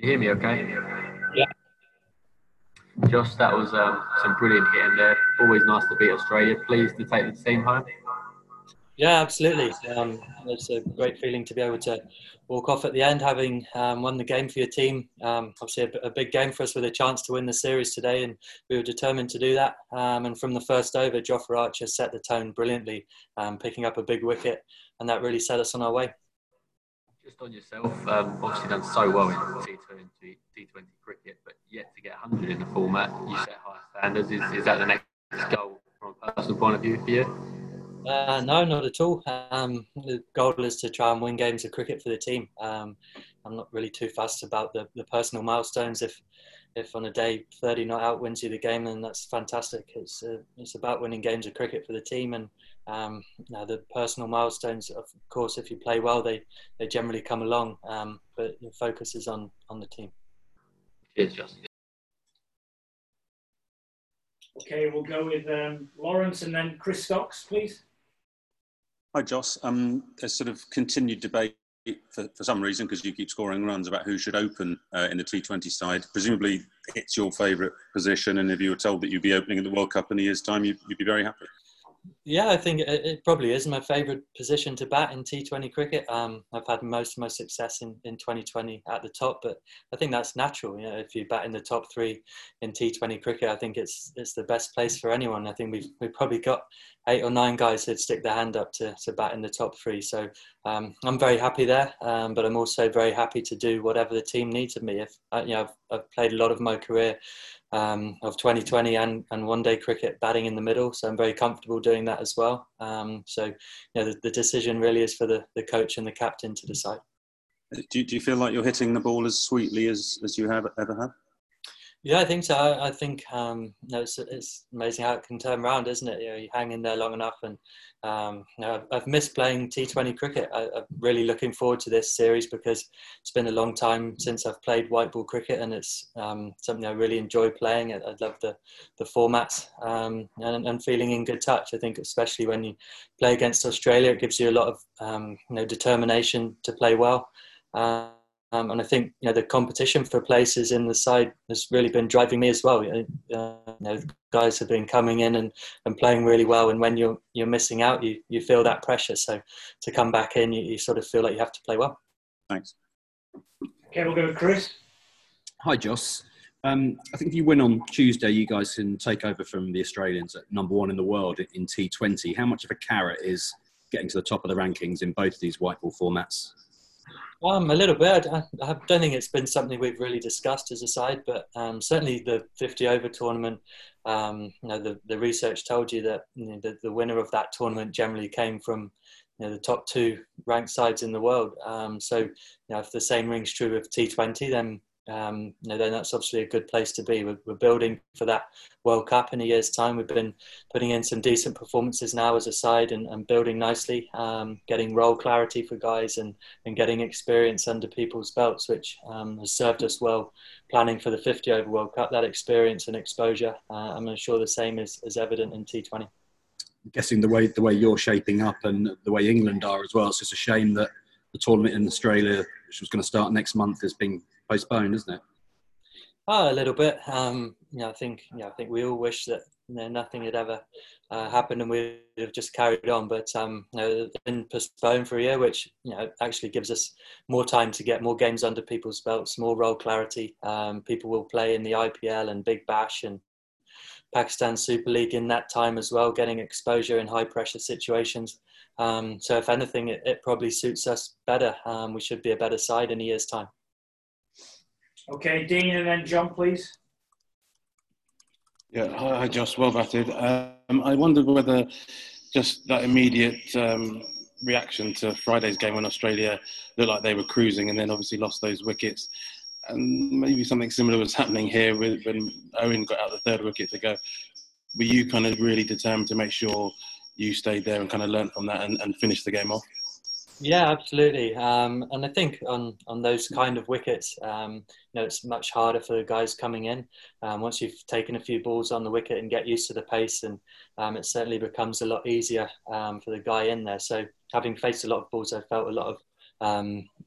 you hear me okay? Yeah, Josh, that was some brilliant hitting there. Always nice to beat Australia. Pleased to take the team home. yeah, absolutely. It's a great feeling to be able to walk off at the end, having won the game for your team. Obviously, a big game for us with a chance to win the series today, and we were determined to do that. And from the first over, Jofra Archer set the tone brilliantly, picking up a big wicket, and that really set us on our way. Just on yourself, obviously done so well in T2 and T20 cricket, but yet to get 100 in the format, you set high standards. Is that the next goal from a personal point of view for you? No, not at all. The goal is to try and win games of cricket for the team. I'm not really too fussed about the personal milestones. If on a day 30 not out wins you the game, then that's fantastic. It's about winning games of cricket for the team, and now the personal milestones, of course, if you play well, they generally come along. But the focus is on the team. Cheers, Josh. Okay, we'll go with Lawrence and then Chris Stocks, please. Hi, Joss. There's sort of continued debate for some reason, because you keep scoring runs, about who should open in the T20 side. Presumably, it's your favourite position, and if you were told that you'd be opening in the World Cup in a year's time, you'd be very happy. Yeah, I think it probably is my favourite position to bat in T20 cricket. I've had most of my success in 2020 at the top, but I think that's natural. You know, if you bat in the top three in T20 cricket, I think it's the best place for anyone. I think we've probably got 8 or 9 guys who'd stick their hand up to bat in the top three. So I'm very happy there, but I'm also very happy to do whatever the team needs of me. If I've played a lot of my career of 2020 and one day cricket batting in the middle, so I'm very comfortable doing that as well. The decision really is for the coach and the captain to decide. Do you feel like you're hitting the ball as sweetly as you have ever have? Yeah, I think so. I think it's amazing how it can turn around, isn't it? You hang in there long enough, and I've missed playing T20 cricket. I'm really looking forward to this series because it's been a long time since I've played white ball cricket, and it's something I really enjoy playing. I love the formats and feeling in good touch. I think especially when you play against Australia, it gives you a lot of determination to play well. And I think the competition for places in the side has really been driving me as well. Guys have been coming in and playing really well, and when you're missing out, you feel that pressure. So to come back in, you sort of feel like you have to play well. Thanks. Okay, we'll go with Chris. Hi, Joss. I think if you win on Tuesday, you guys can take over from the Australians at number 1 in the world in T20. How much of a carrot is getting to the top of the rankings in both these white ball formats? A little bit. I don't think it's been something we've really discussed as a side, but certainly the 50 over tournament, the research told you that the winner of that tournament generally came from the top 2 ranked sides in the world. If the same rings true of T20, then that's obviously a good place to be. We're building for that World Cup in a year's time. We've been putting in some decent performances now as a side and building nicely, getting role clarity for guys and getting experience under people's belts, which has served us well planning for the 50 over World Cup. That experience and exposure, I'm sure the same is evident in T20. I'm guessing the way you're shaping up and the way England are as well, it's just a shame that the tournament in Australia, which was going to start next month, is being postponed, isn't it? Oh, a little bit. I think we all wish that nothing had ever happened and we'd have just carried on. But it's been postponed for a year, which actually gives us more time to get more games under people's belts, more role clarity. People will play in the IPL and Big Bash and Pakistan Super League in that time as well, getting exposure in high pressure situations. So if anything, it probably suits us better. We should be a better side in a year's time. Okay, Dean and then John, please. Yeah, hi Josh, well batted. I wondered whether just that immediate reaction to Friday's game when Australia looked like they were cruising and then obviously lost those wickets, and maybe something similar was happening here when Owen got out the 3rd wicket to go. Were you kind of really determined to make sure you stayed there and kind of learnt from that and finished the game off? Yeah, absolutely. And I think on those kind of wickets, it's much harder for the guys coming in. Once you've taken a few balls on the wicket and get used to the pace, and it certainly becomes a lot easier for the guy in there. So having faced a lot of balls, I felt a lot of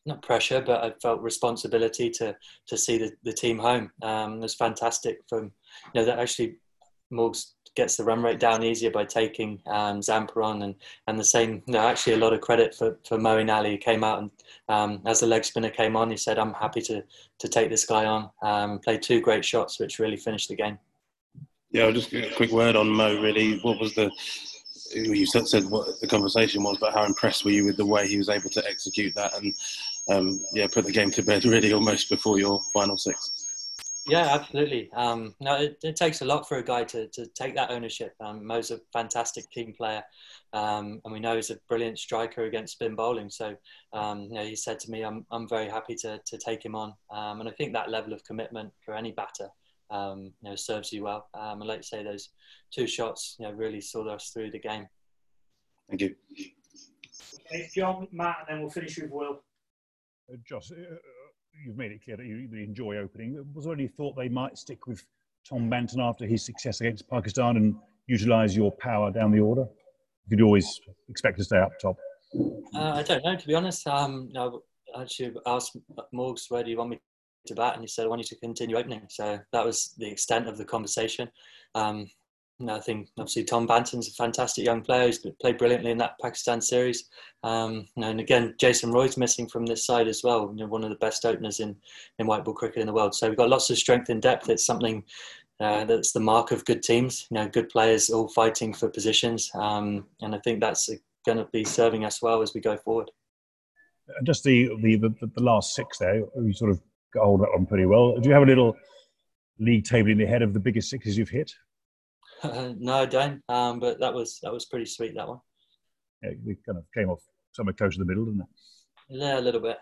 not pressure, but I felt responsibility to see the team home. It was fantastic from, that actually Morgs gets the run rate down easier by taking Zampa on, and the same, actually a lot of credit for Moeen Ali, who came out and as the leg spinner came on, he said, I'm happy to take this guy on. Played 2 great shots, which really finished the game. Yeah, just a quick word on Mo, really. What was you said what the conversation was, but how impressed were you with the way he was able to execute that and put the game to bed really almost before your final 6? Yeah, absolutely. No, it takes a lot for a guy to take that ownership. Mo's a fantastic team player, and we know he's a brilliant striker against spin bowling. So, he said to me, "I'm very happy to take him on," and I think that level of commitment for any batter, serves you well. And like you say, those 2 shots, really saw us through the game. Thank you. Okay, John, Matt, and then we'll finish with Will. Joss, you've made it clear that you enjoy opening. Was there any thought they might stick with Tom Banton after his success against Pakistan and utilise your power down the order? Did you always expect to stay up top? I don't know, to be honest. I actually asked Morgs, where do you want me to bat? And he said, I want you to continue opening. So that was the extent of the conversation. I think obviously Tom Banton's a fantastic young player. He's played brilliantly in that Pakistan series. And again, Jason Roy's missing from this side as well. One of the best openers in white ball cricket in the world. So we've got lots of strength in depth. It's something that's the mark of good teams. Good players all fighting for positions. And I think that's going to be serving us well as we go forward. Just the last 6 there, you sort of got hold of that one pretty well. Do you have a little league table in your head of the biggest 6s you've hit? No, I don't. But that was pretty sweet, that one. Yeah, we kind of came off somewhere close to the middle, didn't it? Yeah, a little bit.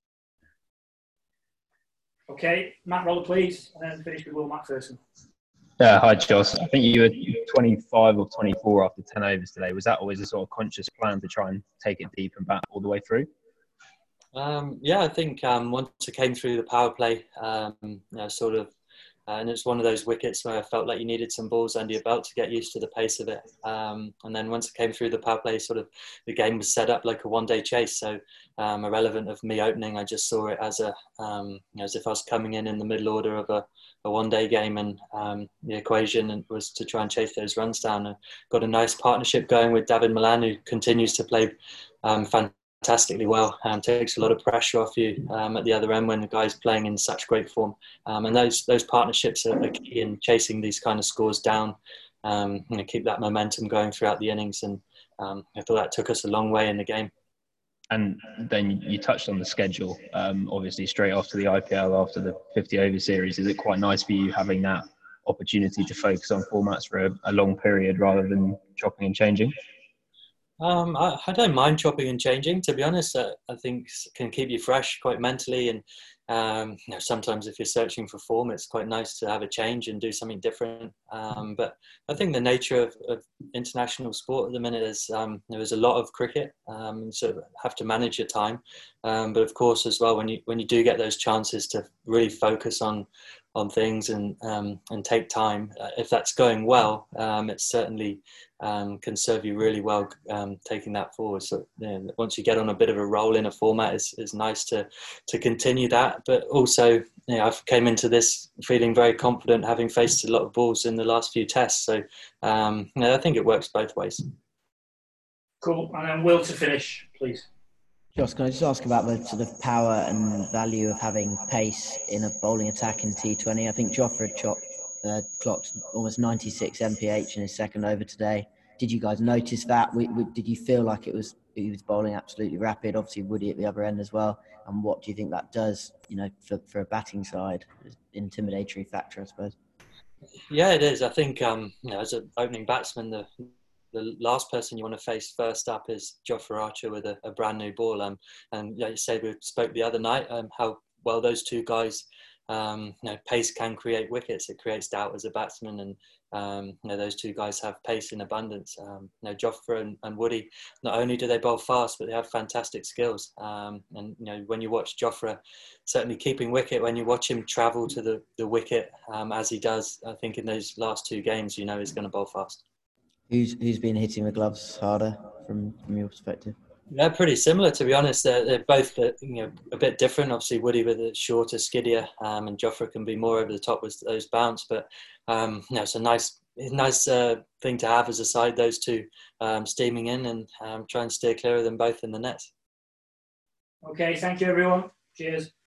Okay, Matt Roller, please, and then finish with Will Macpherson. Hi, Joss. I think you were 25 or 24 after 10 overs today. Was that always a sort of conscious plan to try and take it deep and bat all the way through? Yeah, I think once it came through the power play, and it's one of those wickets where I felt like you needed some balls under your belt to get used to the pace of it. And then once it came through the power play, sort of the game was set up like a one-day chase. So irrelevant of me opening, I just saw it as as if I was coming in the middle order of a one-day game, and the equation was to try and chase those runs down. I got a nice partnership going with David Malan, who continues to play fantastically well, takes a lot of pressure off you at the other end when the guy's playing in such great form, and those partnerships are key in chasing these kind of scores down, keep that momentum going throughout the innings, and I thought that took us a long way in the game. And then you touched on the schedule, obviously straight after the IPL, after the 50 over series. Is it quite nice for you having that opportunity to focus on formats for a long period rather than chopping and changing? I don't mind chopping and changing, to be honest. I think can keep you fresh quite mentally, and sometimes if you're searching for form, it's quite nice to have a change and do something different. But I think the nature of international sport at the minute is there is a lot of cricket, so have to manage your time. But of course, as well, when you do get those chances to really focus on things and take time, if that's going well, it certainly can serve you really well taking that forward. So once you get on a bit of a roll in a format, it's nice to continue that. But also, I came into this feeling very confident, having faced a lot of balls in the last few tests. So I think it works both ways. Cool. And then Will to finish, please. Joss, can I just ask about the sort of power and value of having pace in a bowling attack in T20? I think Jofra clocked almost 96 mph in his second over today. Did you guys notice that? Did you feel like he was bowling absolutely rapid? Obviously, Woody at the other end as well. And what do you think that does, for a batting side? Intimidatory factor, I suppose. Yeah, it is. I think as an opening batsman, the last person you want to face first up is Jofra Archer with a brand new ball. And like you said, we spoke the other night how well those two guys, pace can create wickets. It creates doubt as a batsman, and those two guys have pace in abundance. Jofra and Woody, not only do they bowl fast, but they have fantastic skills. And when you watch Jofra certainly keeping wicket, when you watch him travel to the wicket as he does, I think in those last two games, he's going to bowl fast. Who's been hitting the gloves harder from your perspective? They're pretty similar, to be honest. They're both, a bit different. Obviously, Woody with a shorter, skiddier, and Jofra can be more over the top with those bounce. But it's a nice thing to have as a side. Those two steaming in and try and steer clear of them both in the nets. Okay, thank you everyone. Cheers.